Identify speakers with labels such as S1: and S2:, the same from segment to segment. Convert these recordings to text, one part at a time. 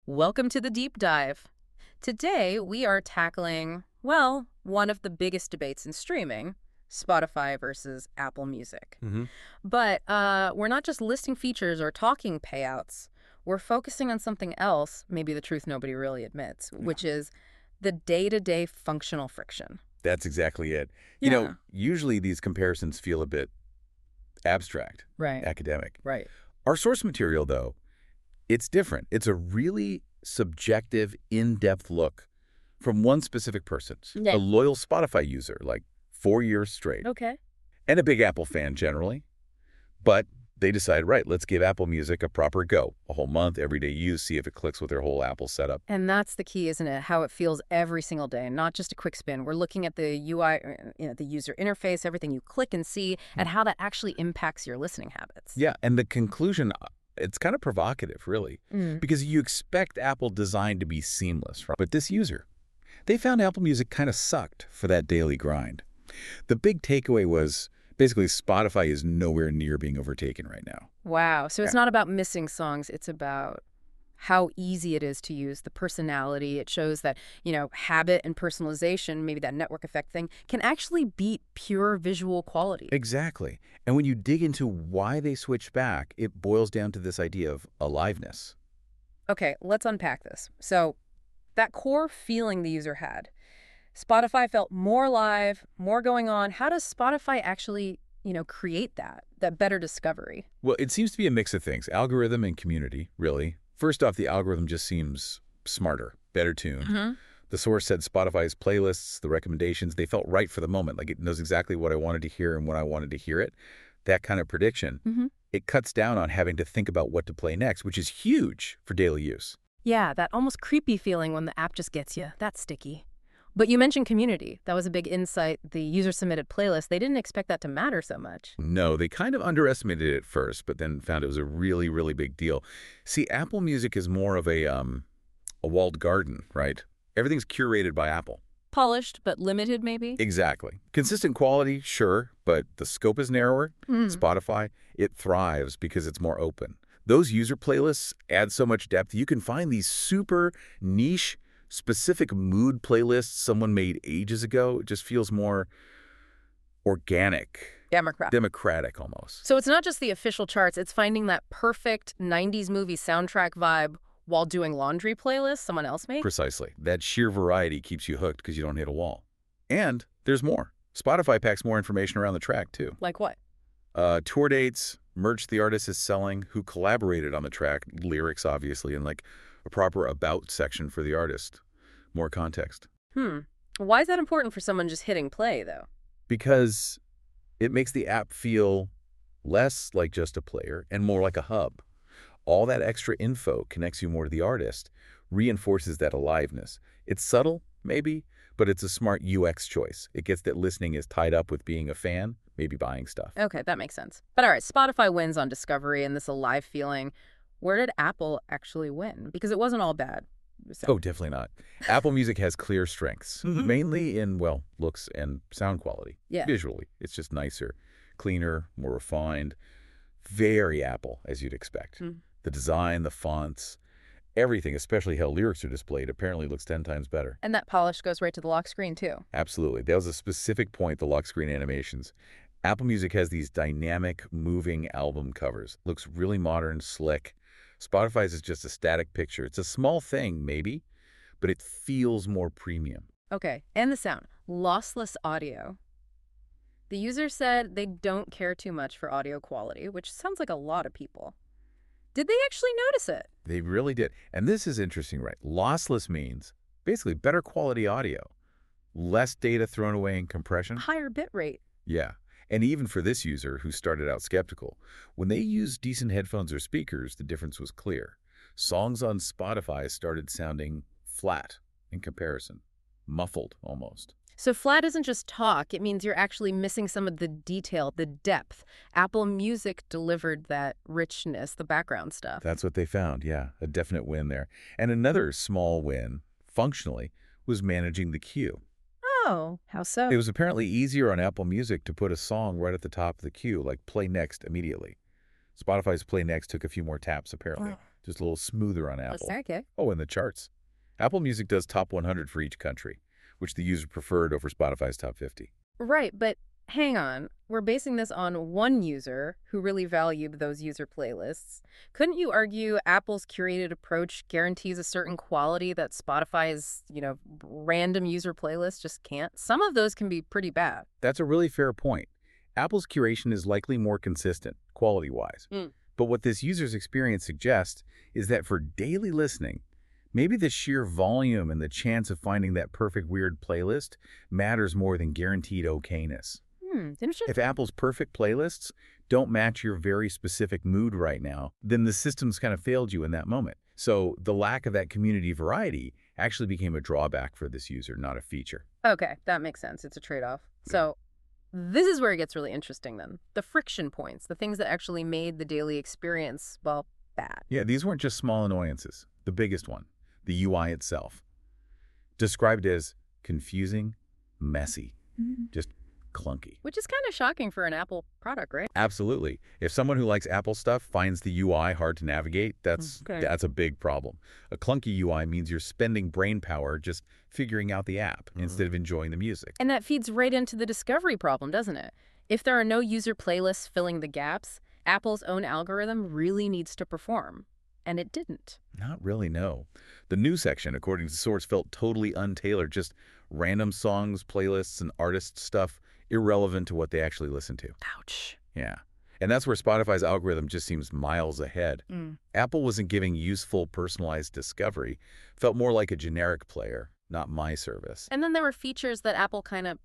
S1: Welcome to the deep dive. Today, we are tackling, well, one of the biggest debates in streaming, Spotify versus Apple Music.
S2: hmm
S1: But we're not just listing features or talking payouts. We're focusing on something else, maybe the truth nobody really admits, which is the day-to-day functional friction.
S2: That's exactly it.
S1: Yeah.
S2: Usually these comparisons feel a bit abstract,
S1: Right,
S2: academic.
S1: right.
S2: Our source material, though, it's different. It's a really subjective, in-depth look from one specific person,
S1: Yeah.
S2: a loyal Spotify user, like 4 years straight,
S1: Okay.
S2: and a big Apple fan generally. But they decide, right, let's give Apple Music a proper go, a whole month, everyday use, see if it clicks with their whole Apple setup.
S1: And that's the key, isn't it? How it feels every single day, not just a quick spin. We're looking at the UI, the user interface, everything you click and see, and how that actually impacts your listening habits.
S2: Yeah, and the conclusion, it's kind of provocative, really,
S1: Mm.
S2: because you expect Apple design to be seamless, right? But this user, they found Apple Music kind of sucked for that daily grind. The big takeaway was basically Spotify is nowhere near being overtaken right now.
S1: Wow. So it's
S2: Yeah.
S1: not about missing songs. It's about how easy it is to use, the personality. It shows that, habit and personalization, maybe that network effect thing, can actually beat pure visual quality.
S2: Exactly. And when you dig into why they switched back, it boils down to this idea of aliveness.
S1: Okay, let's unpack this. So that core feeling the user had, Spotify felt more alive, more going on. How does Spotify actually, create that better discovery?
S2: Well, it seems to be a mix of things, algorithm and community, really. First off, the algorithm just seems smarter, better tuned.
S1: Mm-hmm.
S2: The source said Spotify's playlists, the recommendations, they felt right for the moment. Like it knows exactly what I wanted to hear and when I wanted to hear it. That kind of prediction.
S1: Mm-hmm.
S2: It cuts down on having to think about what to play next, which is huge for daily use.
S1: Yeah, that almost creepy feeling when the app just gets you. That's sticky. But you mentioned community. That was a big insight. The user-submitted playlist, they didn't expect that to matter so much.
S2: No, they kind of underestimated it at first, but then found it was a really, really big deal. See, Apple Music is more of a walled garden, right? Everything's curated by Apple.
S1: Polished, but limited, maybe?
S2: Exactly. Consistent quality, sure, but the scope is narrower.
S1: Mm.
S2: Spotify, it thrives because it's more open. Those user playlists add so much depth. You can find these super niche, specific mood playlists someone made ages ago. It just feels more organic,
S1: Democrat.
S2: democratic almost.
S1: So it's not just the official charts, it's finding that perfect 90s movie soundtrack vibe while doing laundry playlists someone else made?
S2: Precisely. That sheer variety keeps you hooked because you don't hit a wall. And there's more. Spotify packs more information around the track, too.
S1: Like what?
S2: Tour dates, merch the artist is selling, who collaborated on the track, lyrics, obviously, and like a proper about section for the artist. More context.
S1: Why is that important for someone just hitting play, though?
S2: Because it makes the app feel less like just a player and more like a hub. All that extra info connects you more to the artist, reinforces that aliveness. It's subtle, maybe, but it's a smart UX choice. It gets that listening is tied up with being a fan, maybe buying stuff.
S1: Okay, that makes sense. But all right, Spotify wins on discovery and this alive feeling. Where did Apple actually win? Because it wasn't all bad.
S2: Oh, definitely not. Apple Music has clear strengths,
S1: Mhm.
S2: mainly in, well, looks and sound quality.
S1: Yeah.
S2: Visually, it's just nicer, cleaner, more refined. Very Apple, as you'd expect.
S1: Mm.
S2: The design, the fonts, everything, especially how lyrics are displayed, apparently looks 10 times better.
S1: And that polish goes right to the lock screen, too.
S2: Absolutely. That was a specific point, the lock screen animations. Apple Music has these dynamic, moving album covers. Looks really modern, slick. Spotify's is just a static picture. It's a small thing, maybe, but it feels more premium.
S1: Okay, and the sound. Lossless audio. The user said they don't care too much for audio quality, which sounds like a lot of people. Did they actually notice it?
S2: They really did. And this is interesting, right? Lossless means basically better quality audio, less data thrown away in compression.
S1: Higher bit rate.
S2: Yeah. And even for this user who started out skeptical, when they used decent headphones or speakers, the difference was clear. Songs on Spotify started sounding flat in comparison, muffled almost.
S1: So flat isn't just talk. It means you're actually missing some of the detail, the depth. Apple Music delivered that richness, the background stuff.
S2: That's what they found, yeah, a definite win there. And another small win, functionally, was managing the queue.
S1: Oh, how so?
S2: It was apparently easier on Apple Music to put a song right at the top of the queue, like play next immediately. Spotify's play next took a few more taps, apparently.
S1: Wow.
S2: just a little smoother on
S1: That's
S2: Apple.
S1: okay.
S2: Oh, and the charts. Apple Music does top 100 for each country, which the user preferred over Spotify's top 50.
S1: Right, but hang on. We're basing this on one user who really valued those user playlists. Couldn't you argue Apple's curated approach guarantees a certain quality that Spotify's, random user playlist just can't? Some of those can be pretty bad.
S2: That's a really fair point. Apple's curation is likely more consistent, quality-wise. But what this user's experience suggests is that for daily listening, maybe the sheer volume and the chance of finding that perfect weird playlist matters more than guaranteed okayness.
S1: Interesting.
S2: If Apple's perfect playlists don't match your very specific mood right now, then the system's kind of failed you in that moment. So the lack of that community variety actually became a drawback for this user, not a feature.
S1: Okay, that makes sense. It's a trade-off. So this is where it gets really interesting then. The friction points, the things that actually made the daily experience, well, bad.
S2: Yeah, these weren't just small annoyances. The biggest one, the UI itself, described as confusing, messy, just clunky.
S1: Which is kind of shocking for an Apple product, right?
S2: Absolutely. If someone who likes Apple stuff finds the UI hard to navigate, that's a big problem. A clunky UI means you're spending brain power just figuring out the app instead of enjoying the music.
S1: And that feeds right into the discovery problem, doesn't it? If there are no user playlists filling the gaps, Apple's own algorithm really needs to perform. And it didn't.
S2: Not really, no. The news section, according to Source, felt totally untailored, just random songs, playlists, and artist stuff irrelevant to what they actually listen to.
S1: Ouch.
S2: Yeah. And that's where Spotify's algorithm just seems miles ahead. Apple wasn't giving useful, personalized discovery. Felt more like a generic player, not my service.
S1: And then there were features that Apple kind of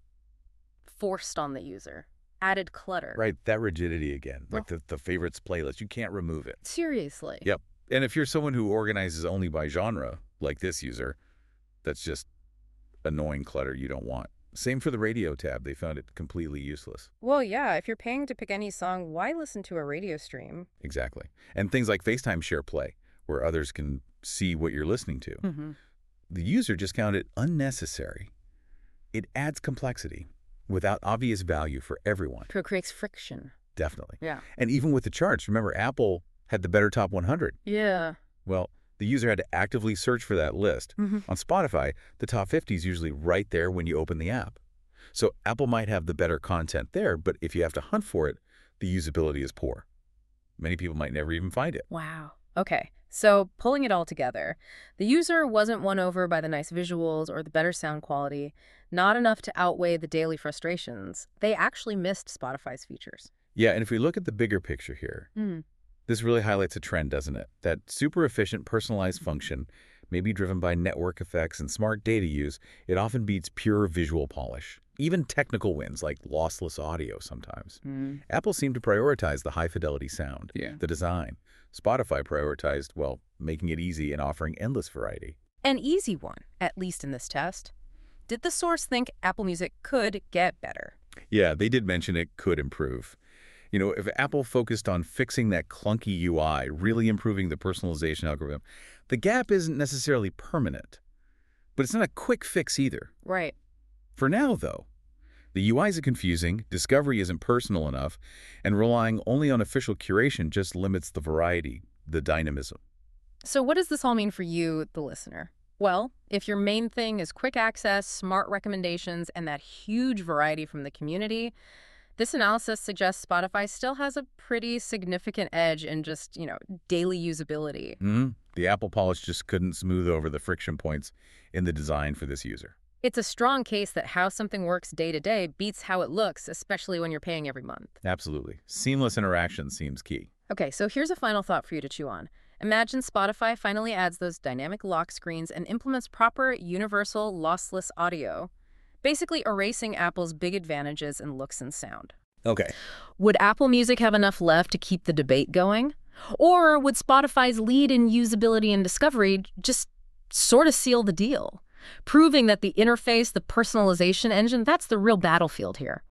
S1: forced on the user. Added clutter.
S2: Right, that rigidity again, like the favorites playlist. You can't remove it.
S1: Seriously.
S2: Yep. And if you're someone who organizes only by genre, like this user, that's just annoying clutter you don't want. Same for the radio tab. They found it completely useless.
S1: Well, yeah, if you're paying to pick any song, why listen to a radio stream?
S2: Exactly. And things like FaceTime Share Play, where others can see what you're listening to. The user just found it unnecessary. It adds complexity without obvious value for everyone.
S1: It creates friction.
S2: Definitely.
S1: Yeah.
S2: And even with the charts, remember, Apple had the better top 100.
S1: Yeah.
S2: Well, the user had to actively search for that list. On Spotify, the top 50 is usually right there when you open the app. So Apple might have the better content there, but if you have to hunt for it, the usability is poor. Many people might never even find it.
S1: Wow. Okay. So pulling it all together, the user wasn't won over by the nice visuals or the better sound quality, not enough to outweigh the daily frustrations. They actually missed Spotify's features.
S2: Yeah, and if we look at the bigger picture here, this really highlights a trend, doesn't it? That super efficient personalized function may be driven by network effects and smart data use. It often beats pure visual polish. Even technical wins like lossless audio sometimes. Apple seemed to prioritize the high-fidelity sound, the design. Spotify prioritized, well, making it easy and offering endless variety.
S1: An easy one, at least in this test. Did the source think Apple Music could get better?
S2: Yeah, they did mention it could improve. You know, if Apple focused on fixing that clunky UI, really improving the personalization algorithm, the gap isn't necessarily permanent. But it's not a quick fix either.
S1: Right.
S2: For now, though, the UIs are confusing, discovery isn't personal enough, and relying only on official curation just limits the variety, the dynamism.
S1: So what does this all mean for you, the listener? Well, if your main thing is quick access, smart recommendations, and that huge variety from the community, this analysis suggests Spotify still has a pretty significant edge in just, daily usability.
S2: The Apple polish just couldn't smooth over the friction points in the design for this user.
S1: It's a strong case that how something works day to day beats how it looks, especially when you're paying every month.
S2: Absolutely. Seamless interaction seems key.
S1: Okay, so here's a final thought for you to chew on. Imagine Spotify finally adds those dynamic lock screens and implements proper universal lossless audio, basically erasing Apple's big advantages in looks and sound.
S2: Okay.
S1: Would Apple Music have enough left to keep the debate going? Or would Spotify's lead in usability and discovery just sort of seal the deal, proving that the interface, the personalization engine, that's the real battlefield here?